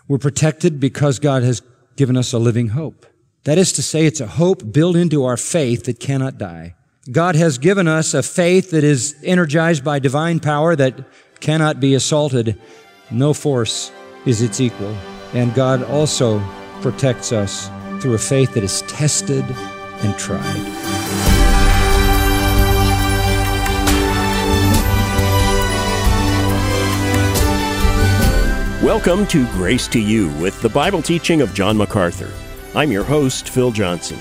We're protected because God has given us a living hope. That is to say, it's a hope built into our faith that cannot die. God has given us a faith that is energized by divine power that cannot be assaulted. No force is its equal. And God also protects us through a faith that is tested and tried. Welcome to Grace to You with the Bible teaching of John MacArthur. I'm your host, Phil Johnson.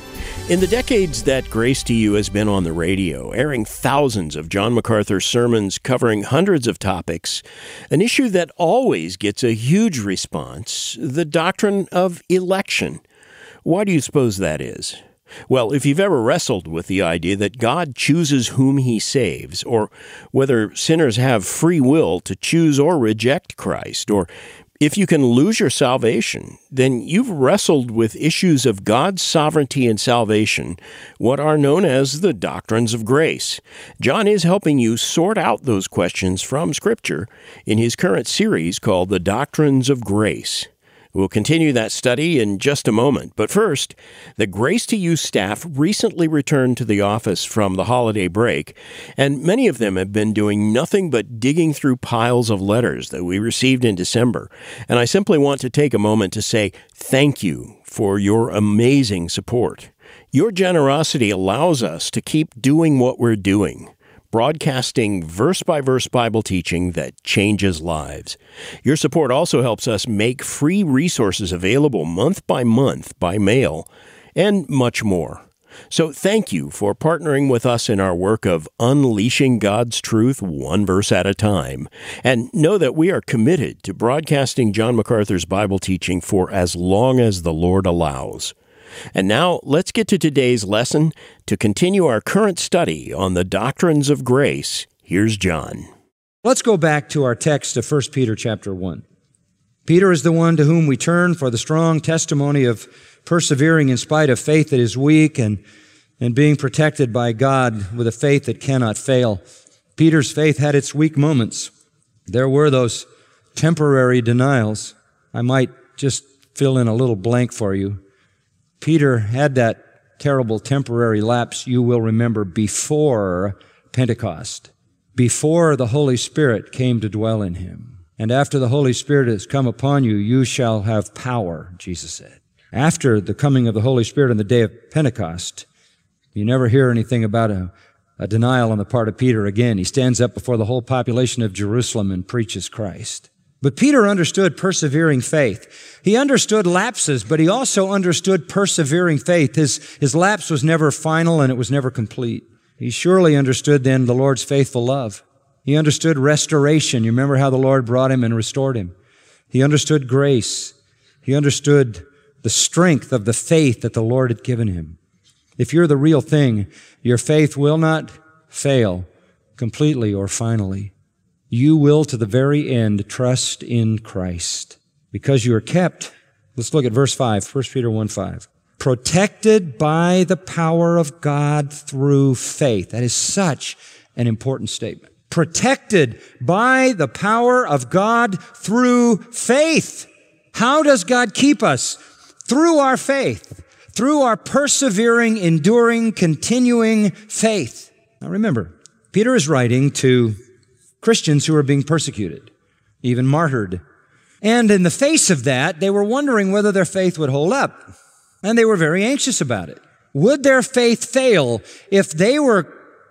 In the decades that Grace to You has been on the radio, airing thousands of John MacArthur sermons covering hundreds of topics, an issue that always gets a huge response, the doctrine of election. Why do you suppose that is? Well, if you've ever wrestled with the idea that God chooses whom He saves, or whether sinners have free will to choose or reject Christ, or if you can lose your salvation, then you've wrestled with issues of God's sovereignty and salvation, what are known as the doctrines of grace. John is helping you sort out those questions from Scripture in his current series called The Doctrines of Grace. We'll continue that study in just a moment, but first, the Grace to You staff recently returned to the office from the holiday break, and many of them have been doing nothing but digging through piles of letters that we received in December, and I simply want to take a moment to say thank you for your amazing support. Your generosity allows us to keep doing what we're doing, broadcasting verse-by-verse Bible teaching that changes lives. Your support also helps us make free resources available month by month by mail, and much more. So thank you for partnering with us in our work of unleashing God's truth one verse at a time. And know that we are committed to broadcasting John MacArthur's Bible teaching for as long as the Lord allows. And now, let's get to today's lesson. To continue our current study on the doctrines of grace, here's John. Let's go back to our text of 1 Peter chapter 1. Peter is the one to whom we turn for the strong testimony of persevering in spite of faith that is weak and being protected by God with a faith that cannot fail. Peter's faith had its weak moments. There were those temporary denials. I might just fill in a little blank for you. Peter had that terrible temporary lapse, you will remember, before Pentecost, before the Holy Spirit came to dwell in him. And after the Holy Spirit has come upon you, you shall have power, Jesus said. After the coming of the Holy Spirit on the day of Pentecost, you never hear anything about a denial on the part of Peter again. He stands up before the whole population of Jerusalem and preaches Christ. But Peter understood persevering faith. He understood lapses, but he also understood persevering faith. His lapse was never final and it was never complete. He surely understood then the Lord's faithful love. He understood restoration. You remember how the Lord brought him and restored him. He understood grace. He understood the strength of the faith that the Lord had given him. If you're the real thing, your faith will not fail completely or finally. You will, to the very end, trust in Christ. Because you are kept, let's look at verse 5, 1 Peter 1:5. Protected by the power of God through faith. That is such an important statement. Protected by the power of God through faith. How does God keep us? Through our faith. Through our persevering, enduring, continuing faith. Now remember, Peter is writing to Christians who are being persecuted, even martyred. And in the face of that, they were wondering whether their faith would hold up. And they were very anxious about it. Would their faith fail if they were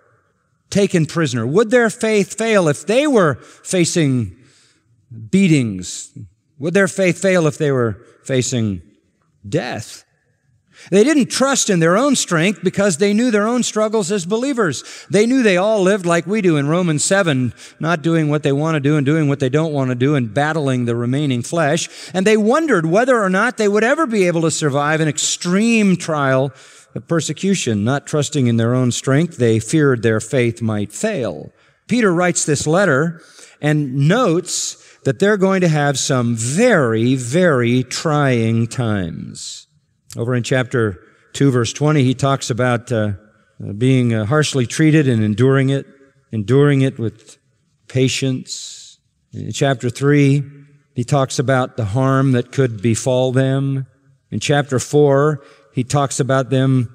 taken prisoner? Would their faith fail if they were facing beatings? Would their faith fail if they were facing death? They didn't trust in their own strength because they knew their own struggles as believers. They knew they all lived like we do in Romans 7, not doing what they want to do and doing what they don't want to do and battling the remaining flesh. And they wondered whether or not they would ever be able to survive an extreme trial of persecution. Not trusting in their own strength, they feared their faith might fail. Peter writes this letter and notes that they're going to have some very, very trying times. Over in chapter 2, verse 20, he talks about being harshly treated and enduring it with patience. In chapter 3, He talks about the harm that could befall them. In chapter 4, he talks about them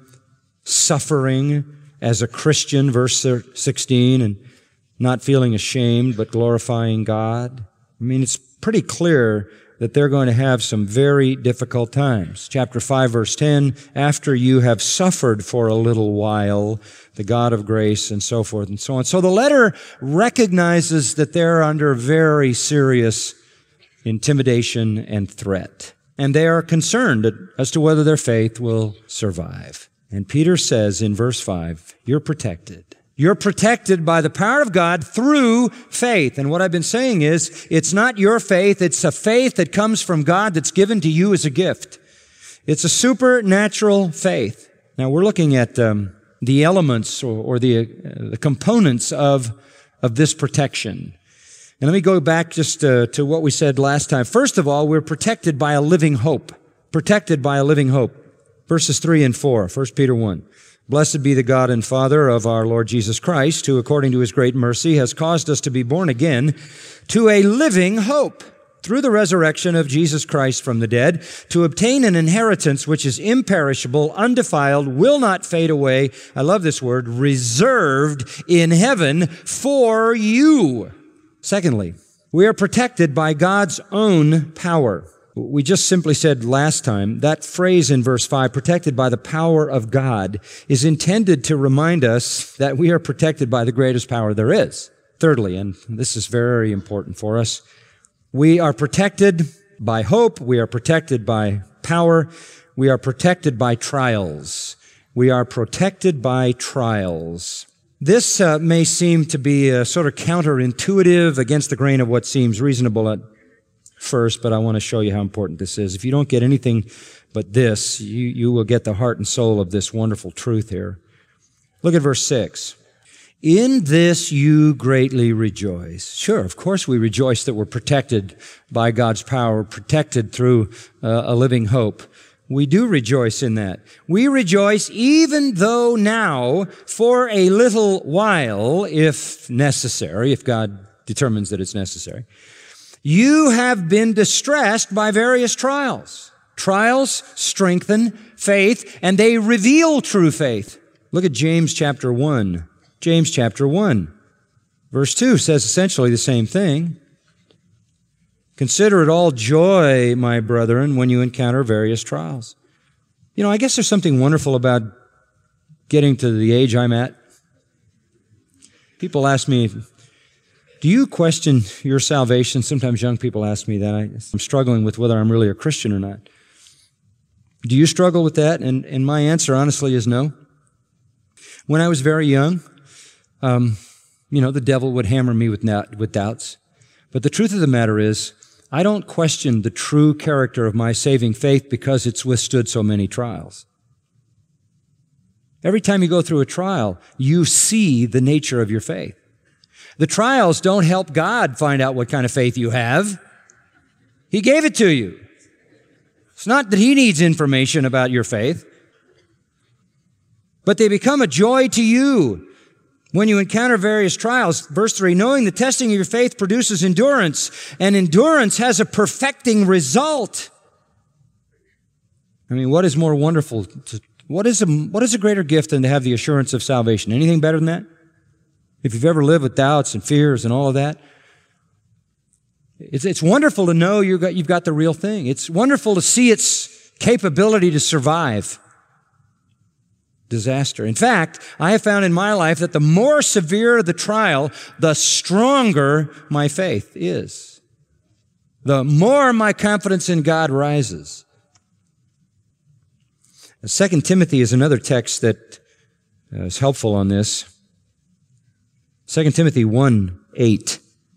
suffering as a Christian, verse 16, and not feeling ashamed, but glorifying God. I mean, it's pretty clear that they're going to have some very difficult times. Chapter 5, verse 10, after you have suffered for a little while, the God of grace, and so forth and so on. So the letter recognizes that they're under very serious intimidation and threat. And they are concerned as to whether their faith will survive. And Peter says in verse 5, you're protected. You're protected by the power of God through faith. And what I've been saying is, it's not your faith, it's a faith that comes from God that's given to you as a gift. It's a supernatural faith. Now we're looking at the elements or the components of this protection. And let me go back just to what we said last time. First of all, we're protected by a living hope. Protected by a living hope. Verses 3 and 4, 1 Peter 1. Blessed be the God and Father of our Lord Jesus Christ, who according to His great mercy has caused us to be born again to a living hope through the resurrection of Jesus Christ from the dead, to obtain an inheritance which is imperishable, undefiled, will not fade away. I love this word, reserved in heaven for you. Secondly, we are protected by God's own power. We just simply said last time, that phrase in verse 5, protected by the power of God, is intended to remind us that we are protected by the greatest power there is. Thirdly, and this is very important for us, we are protected by hope, we are protected by power, we are protected by trials. We are protected by trials. This may seem to be sort of counterintuitive, against the grain of what seems reasonable at first, but I want to show you how important this is. If you don't get anything but this, you will get the heart and soul of this wonderful truth here. Look at verse 6. In this you greatly rejoice. Sure, of course we rejoice that we're protected by God's power, protected through a living hope. We do rejoice in that. We rejoice even though now, for a little while, if necessary, if God determines that it's necessary, you have been distressed by various trials. Trials strengthen faith, and they reveal true faith. Look at James chapter 1. James chapter 1, verse 2 says essentially the same thing. Consider it all joy, my brethren, when you encounter various trials. You know, I guess there's something wonderful about getting to the age I'm at. People ask me, do you question your salvation? Sometimes young people ask me that. I'm struggling with whether I'm really a Christian or not. Do you struggle with that? And my answer, honestly, is no. When I was very young, the devil would hammer me with doubts. But the truth of the matter is, I don't question the true character of my saving faith because it's withstood so many trials. Every time you go through a trial, you see the nature of your faith. The trials don't help God find out what kind of faith you have. He gave it to you. It's not that He needs information about your faith, but they become a joy to you when you encounter various trials. Verse 3, knowing the testing of your faith produces endurance, and endurance has a perfecting result. I mean, what is more wonderful? What is a greater gift than to have the assurance of salvation? Anything better than that? If you've ever lived with doubts and fears and all of that, it's wonderful to know you've got the real thing. It's wonderful to see its capability to survive disaster. In fact, I have found in my life that the more severe the trial, the stronger my faith is. The more my confidence in God rises. 2 Timothy is another text that is helpful on this. 2 Timothy 1:8.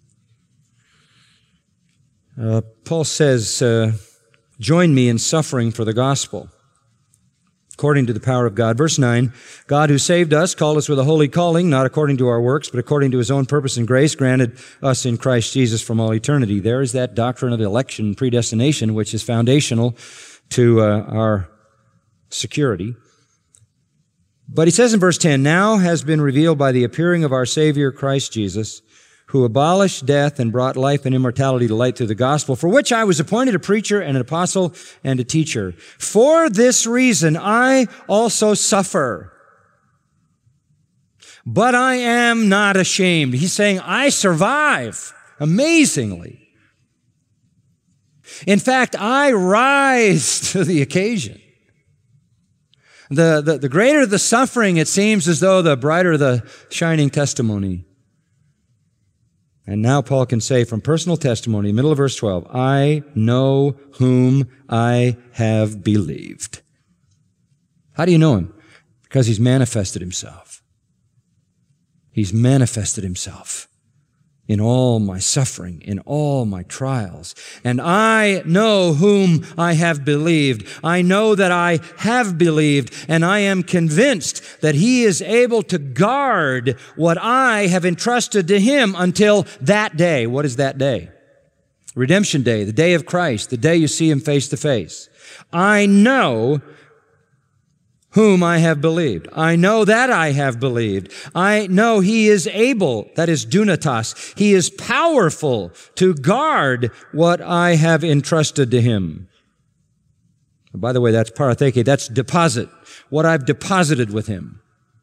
Paul says, join me in suffering for the gospel, according to the power of God. Verse 9, God who saved us, called us with a holy calling, not according to our works, but according to His own purpose and grace, granted us in Christ Jesus from all eternity. There is that doctrine of election and predestination, which is foundational to our security. But he says in verse 10, now has been revealed by the appearing of our Savior Christ Jesus, who abolished death and brought life and immortality to light through the gospel, for which I was appointed a preacher and an apostle and a teacher. For this reason I also suffer. But I am not ashamed. He's saying, I survive amazingly. In fact, I rise to the occasion. The greater the suffering, it seems as though the brighter the shining testimony. And now Paul can say from personal testimony, middle of verse 12, I know whom I have believed. How do you know him? Because he's manifested himself. He's manifested himself in all my suffering, in all my trials. And I know whom I have believed. I know that I have believed, and I am convinced that he is able to guard what I have entrusted to him until that day. What is that day? Redemption Day, the day of Christ, the day you see him face to face. I know whom I have believed. I know that I have believed. I know he is able, that is dunatos. He is powerful to guard what I have entrusted to him. By the way, that's paratheke, that's deposit, what I've deposited with him.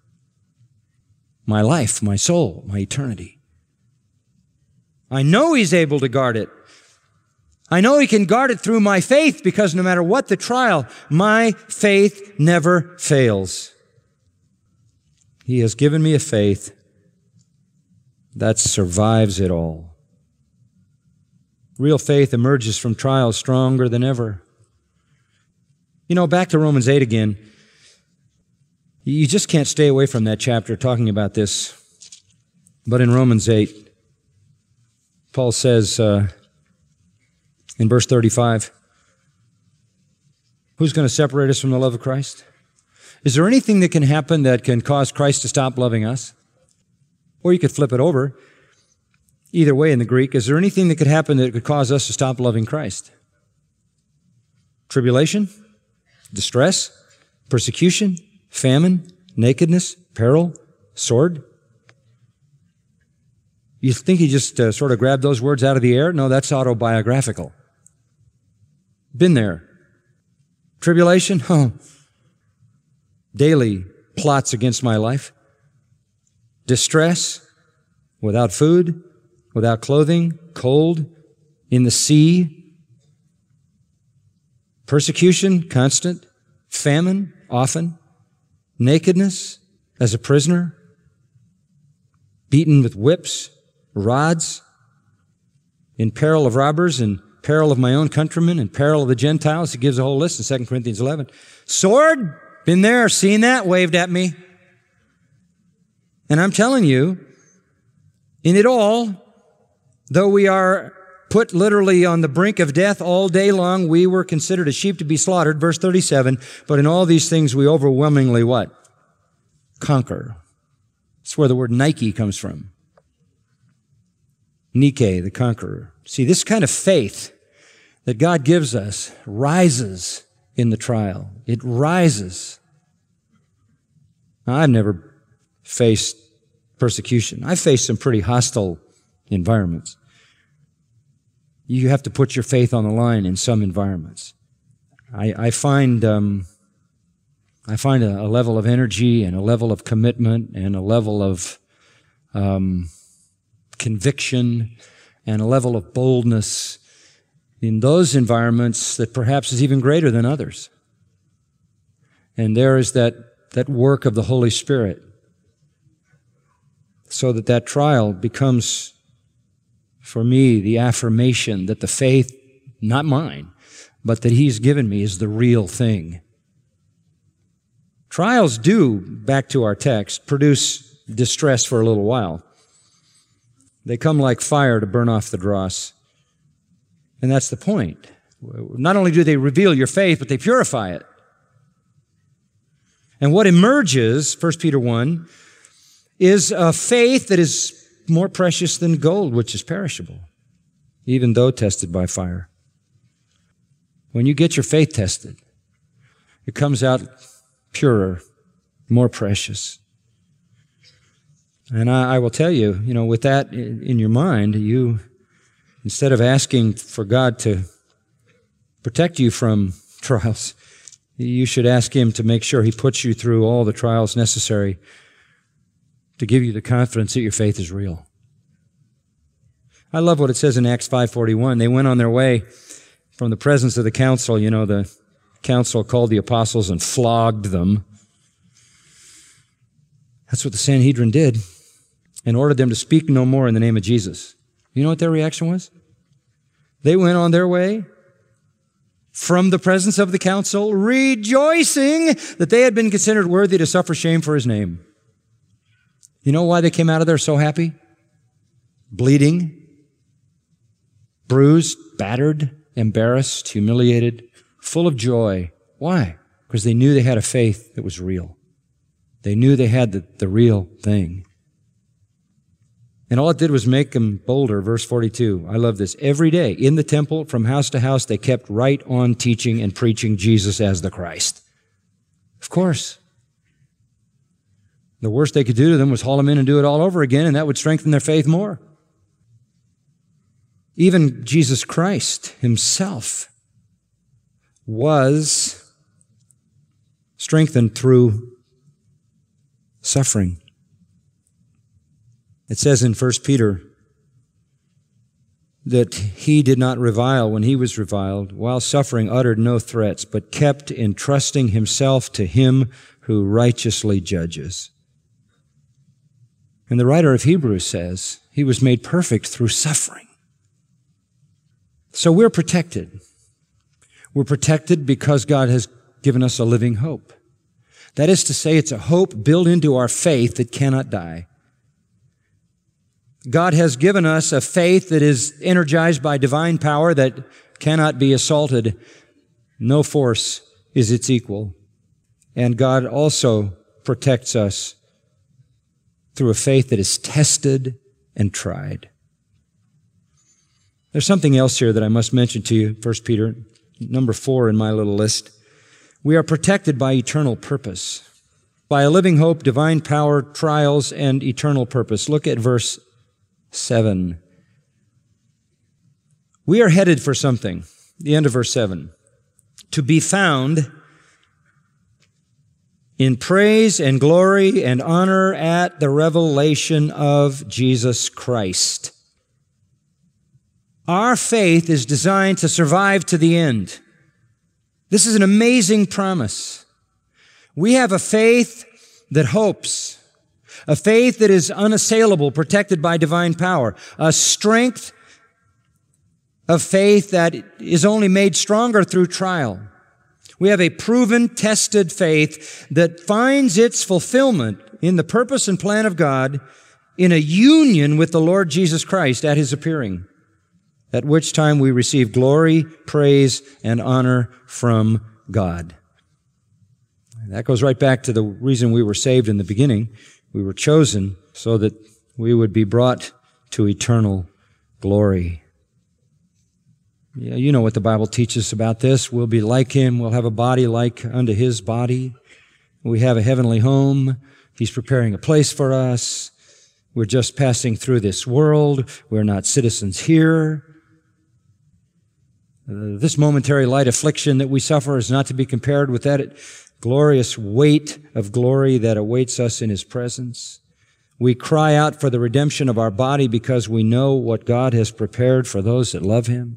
My life, my soul, my eternity. I know he's able to guard it. I know he can guard it through my faith because no matter what the trial, my faith never fails. He has given me a faith that survives it all. Real faith emerges from trials stronger than ever. You know, back to Romans 8 again. You just can't stay away from that chapter talking about this. But in Romans 8, Paul says, in verse 35, who's going to separate us from the love of Christ? Is there anything that can happen that can cause Christ to stop loving us? Or you could flip it over. Either way in the Greek, is there anything that could happen that could cause us to stop loving Christ? Tribulation? Distress? Persecution? Famine? Nakedness? Peril? Sword? You think he just sort of grabbed those words out of the air? No, that's autobiographical. Been there. Tribulation? Oh. Daily plots against my life. Distress? Without food? Without clothing? Cold? In the sea? Persecution? Constant. Famine? Often. Nakedness? As a prisoner? Beaten with whips? Rods? In peril of robbers and peril of my own countrymen and peril of the Gentiles. He gives a whole list in 2 Corinthians 11. Sword? Been there, seen that, waved at me. And I'm telling you, in it all, though we are put literally on the brink of death all day long, we were considered a sheep to be slaughtered, verse 37, but in all these things we overwhelmingly what? Conquer. That's where the word Nike comes from. Nike, the conqueror. See, this kind of faith that God gives us rises in the trial. It rises. Now, I've never faced persecution. I've faced some pretty hostile environments. You have to put your faith on the line in some environments. I find a level of energy and a level of commitment and a level of conviction and a level of boldness in those environments that perhaps is even greater than others. And there is that work of the Holy Spirit so that trial becomes, for me, the affirmation that the faith, not mine, but that He's given me is the real thing. Trials do, back to our text, produce distress for a little while. They come like fire to burn off the dross. And that's the point. Not only do they reveal your faith, but they purify it. And what emerges, 1 Peter 1, is a faith that is more precious than gold, which is perishable, even though tested by fire. When you get your faith tested, it comes out purer, more precious. And I will tell you, with that in your mind, you, instead of asking for God to protect you from trials, you should ask Him to make sure He puts you through all the trials necessary to give you the confidence that your faith is real. I love what it says in Acts 5:41. They went on their way from the presence of the council. The council called the apostles and flogged them. That's what the Sanhedrin did, and ordered them to speak no more in the name of Jesus. You know what their reaction was? They went on their way from the presence of the council, rejoicing that they had been considered worthy to suffer shame for His name. You know why they came out of there so happy? Bleeding, bruised, battered, embarrassed, humiliated, full of joy. Why? Because they knew they had a faith that was real. They knew they had the real thing. And all it did was make them bolder. Verse 42, I love this. Every day in the temple, from house to house, they kept right on teaching and preaching Jesus as the Christ. Of course. The worst they could do to them was haul them in and do it all over again, and that would strengthen their faith more. Even Jesus Christ Himself was strengthened through suffering. It says in 1 Peter that He did not revile when He was reviled, while suffering uttered no threats, but kept entrusting Himself to Him who righteously judges. And the writer of Hebrews says He was made perfect through suffering. So we're protected. We're protected because God has given us a living hope. That is to say, it's a hope built into our faith that cannot die. God has given us a faith that is energized by divine power that cannot be assaulted. No force is its equal. And God also protects us through a faith that is tested and tried. There's something else here that I must mention to you, 1 Peter, number 4 in my little list. We are protected by eternal purpose, by a living hope, divine power, trials, and eternal purpose. Look at verse 7. We are headed for something, the end of verse 7, to be found in praise and glory and honor at the revelation of Jesus Christ. Our faith is designed to survive to the end. This is an amazing promise. We have a faith that hopes, a faith that is unassailable, protected by divine power, a strength of faith that is only made stronger through trial. We have a proven, tested faith that finds its fulfillment in the purpose and plan of God in a union with the Lord Jesus Christ at His appearing, at which time we receive glory, praise, and honor from God. That goes right back to the reason we were saved in the beginning. We were chosen so that we would be brought to eternal glory. Yeah, you know what the Bible teaches about this. We'll be like Him. We'll have a body like unto His body. We have a heavenly home. He's preparing a place for us. We're just passing through this world. We're not citizens here. This momentary light affliction that we suffer is not to be compared with that glorious weight of glory that awaits us in His presence. We cry out for the redemption of our body because we know what God has prepared for those that love Him.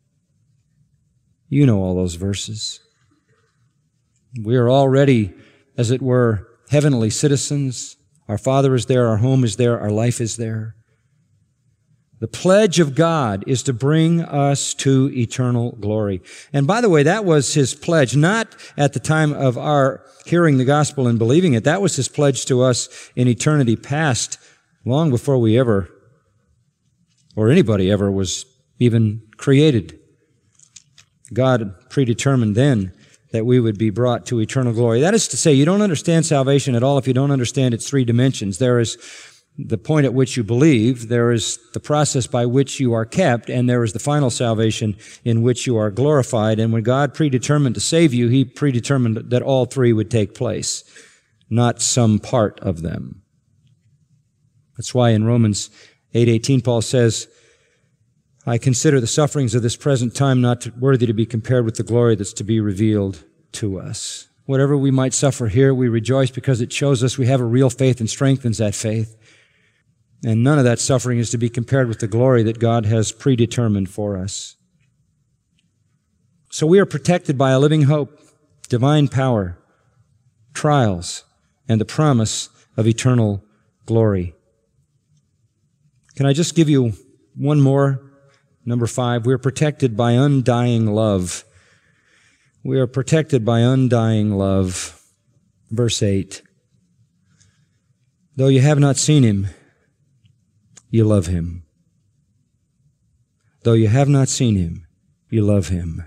You know all those verses. We are already, as it were, heavenly citizens. Our Father is there, our home is there, our life is there. The pledge of God is to bring us to eternal glory. And by the way, that was His pledge, not at the time of our hearing the gospel and believing it. That was His pledge to us in eternity past, long before we ever, or anybody ever, was even created. God predetermined then that we would be brought to eternal glory. That is to say, you don't understand salvation at all if you don't understand its three dimensions. There is the point at which you believe, there is the process by which you are kept, and there is the final salvation in which you are glorified. And when God predetermined to save you, He predetermined that all three would take place, not some part of them. That's why in Romans 8:18, Paul says, I consider the sufferings of this present time not worthy to be compared with the glory that's to be revealed to us. Whatever we might suffer here, we rejoice because it shows us we have a real faith and strengthens that faith. And none of that suffering is to be compared with the glory that God has predetermined for us. So we are protected by a living hope, divine power, trials, and the promise of eternal glory. Can I just give you one more? Number 5, we are protected by undying love. We are protected by undying love. Verse 8. Though you have not seen him, you love him. Though you have not seen him, you love him.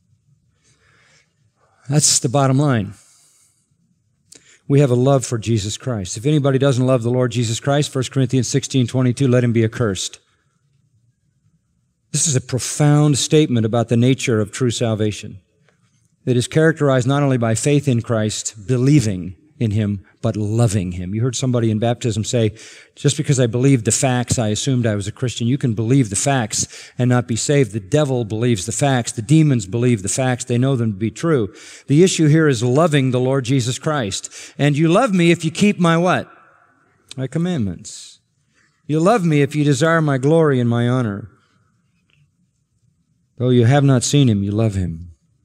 That's the bottom line. We have a love for Jesus Christ. If anybody doesn't love the Lord Jesus Christ, 1 Corinthians 16:22, let him be accursed. This is a profound statement about the nature of true salvation. It is characterized not only by faith in Christ, believing in him, but loving him. You heard somebody in baptism say, just because I believed the facts, I assumed I was a Christian. You can believe the facts and not be saved. The devil believes the facts. The demons believe the facts. They know them to be true. The issue here is loving the Lord Jesus Christ. And you love me if you keep my what? My commandments. You love me if you desire my glory and my honor. Though you have not seen him, you love him.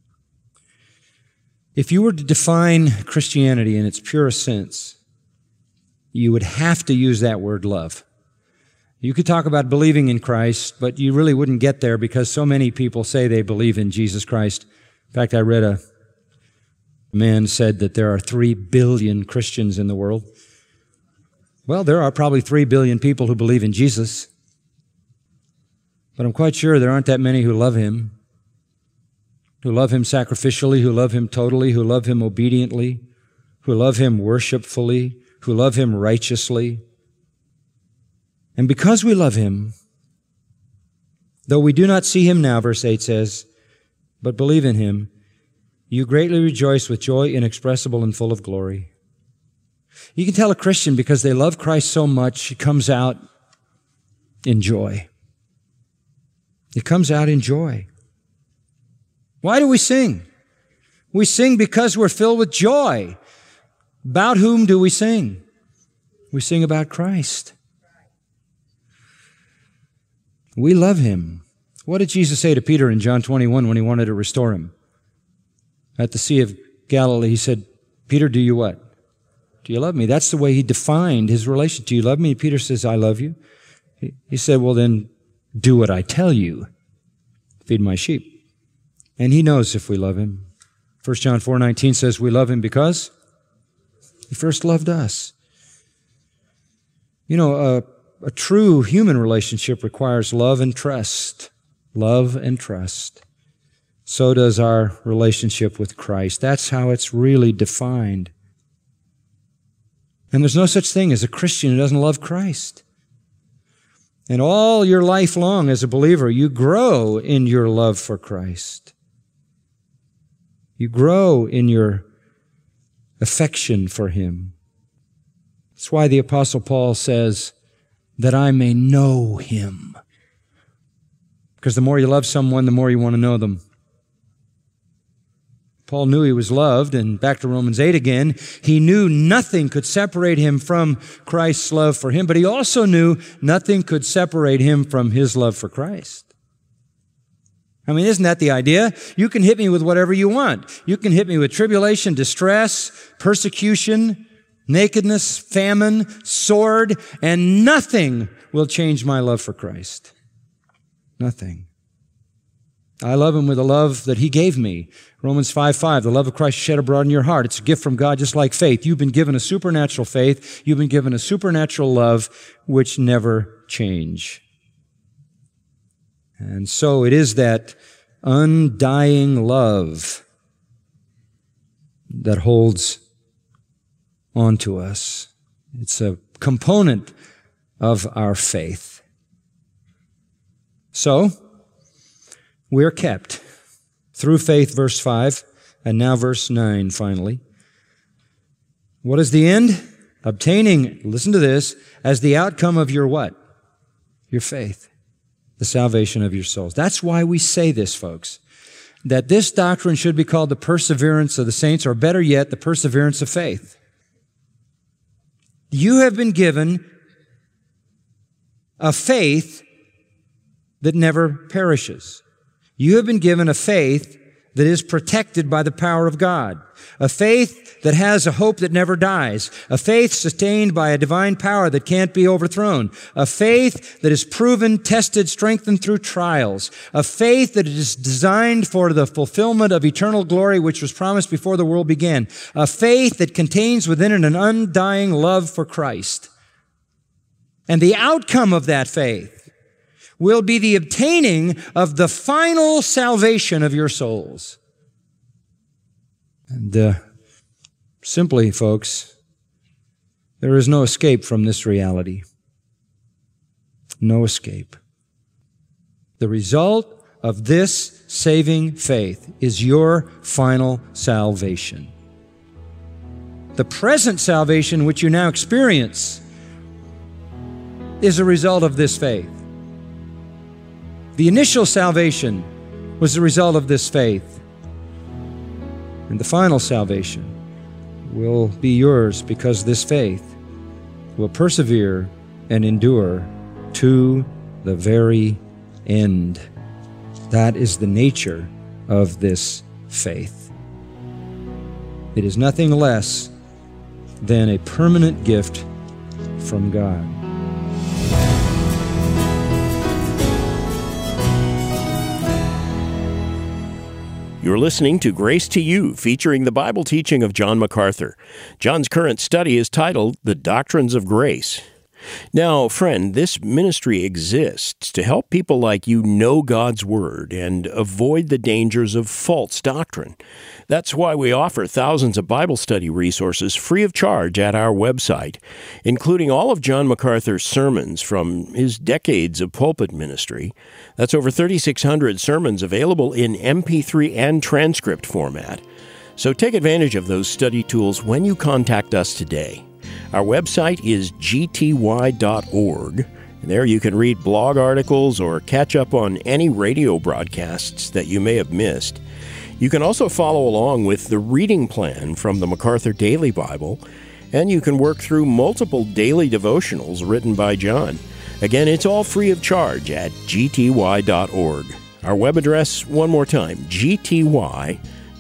If you were to define Christianity in its purest sense, you would have to use that word love. You could talk about believing in Christ, but you really wouldn't get there because so many people say they believe in Jesus Christ. In fact, I read a man said that there are 3 billion Christians in the world. Well, there are probably 3 billion people who believe in Jesus, but I'm quite sure there aren't that many who love him sacrificially, who love him totally, who love him obediently, who love him worshipfully, who love him righteously. And because we love him, though we do not see him now, verse 8 says, but believe in him, you greatly rejoice with joy inexpressible and full of glory. You can tell a Christian because they love Christ so much, it comes out in joy. It comes out in joy. Why do we sing? We sing because we're filled with joy. About whom do we sing? We sing about Christ. We love him. What did Jesus say to Peter in John 21 when he wanted to restore him? At the Sea of Galilee, he said, Peter, do you what? Do you love me? That's the way he defined his relation. Do you love me? Peter says, I love you. He said, well then, do what I tell you. Feed my sheep. And he knows if we love him. 1 John 4:19 says we love him because he first loved us. You know, a true human relationship requires love and trust. Love and trust. So does our relationship with Christ. That's how it's really defined. And there's no such thing as a Christian who doesn't love Christ. And all your life long as a believer, you grow in your love for Christ. You grow in your affection for him. That's why the Apostle Paul says, that I may know him. Because the more you love someone, the more you want to know them. Paul knew he was loved, and back to Romans 8 again, he knew nothing could separate him from Christ's love for him, but he also knew nothing could separate him from his love for Christ. I mean, isn't that the idea? You can hit me with whatever you want. You can hit me with tribulation, distress, persecution, nakedness, famine, sword, and nothing will change my love for Christ. Nothing. I love him with a love that he gave me. Romans 5:5, the love of Christ shed abroad in your heart. It's a gift from God just like faith. You've been given a supernatural faith. You've been given a supernatural love which never change. And so it is that undying love that holds on to us. It's a component of our faith. So, we're kept through faith, verse 5, and now verse 9 finally. What is the end? Obtaining, listen to this, as the outcome of your what? Your faith. The salvation of your souls. That's why we say this, folks. That this doctrine should be called the perseverance of the saints, or better yet, the perseverance of faith. You have been given a faith that never perishes. You have been given a faith that is protected by the power of God. A faith that has a hope that never dies. A faith sustained by a divine power that can't be overthrown. A faith that is proven, tested, strengthened through trials. A faith that is designed for the fulfillment of eternal glory which was promised before the world began. A faith that contains within it an undying love for Christ. And the outcome of that faith will be the obtaining of the final salvation of your souls. And simply, folks, there is no escape from this reality. No escape. The result of this saving faith is your final salvation. The present salvation which you now experience is a result of this faith. The initial salvation was the result of this faith. And the final salvation will be yours because this faith will persevere and endure to the very end. That is the nature of this faith. It is nothing less than a permanent gift from God. You're listening to Grace to You, featuring the Bible teaching of John MacArthur. John's current study is titled The Doctrines of Grace. Now, friend, this ministry exists to help people like you know God's Word and avoid the dangers of false doctrine. That's why we offer thousands of Bible study resources free of charge at our website, including all of John MacArthur's sermons from his decades of pulpit ministry. That's over 3,600 sermons available in MP3 and transcript format. So take advantage of those study tools when you contact us today. Our website is gty.org. And there you can read blog articles or catch up on any radio broadcasts that you may have missed. You can also follow along with the reading plan from the MacArthur Daily Bible, and you can work through multiple daily devotionals written by John. Again, it's all free of charge at gty.org. Our web address, one more time, gty.org.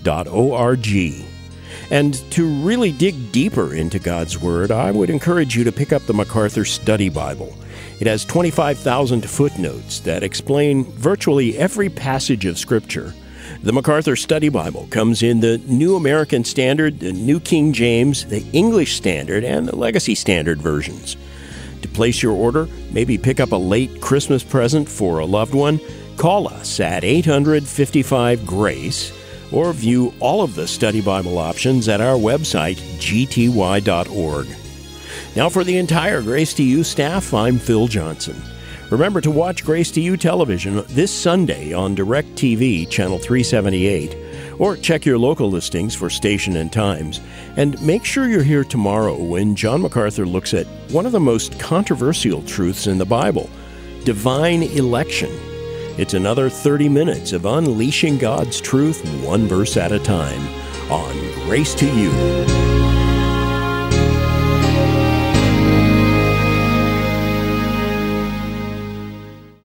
And to really dig deeper into God's Word, I would encourage you to pick up the MacArthur Study Bible. It has 25,000 footnotes that explain virtually every passage of Scripture. The MacArthur Study Bible comes in the New American Standard, the New King James, the English Standard, and the Legacy Standard versions. To place your order, maybe pick up a late Christmas present for a loved one, call us at 855-GRACE, or view all of the Study Bible options at our website, gty.org. Now for the entire Grace to You staff, I'm Phil Johnson. Remember to watch Grace to You television this Sunday on DirecTV, Channel 378, or check your local listings for station and times. And make sure you're here tomorrow when John MacArthur looks at one of the most controversial truths in the Bible, divine election. It's another 30 minutes of unleashing God's truth one verse at a time on Grace to You.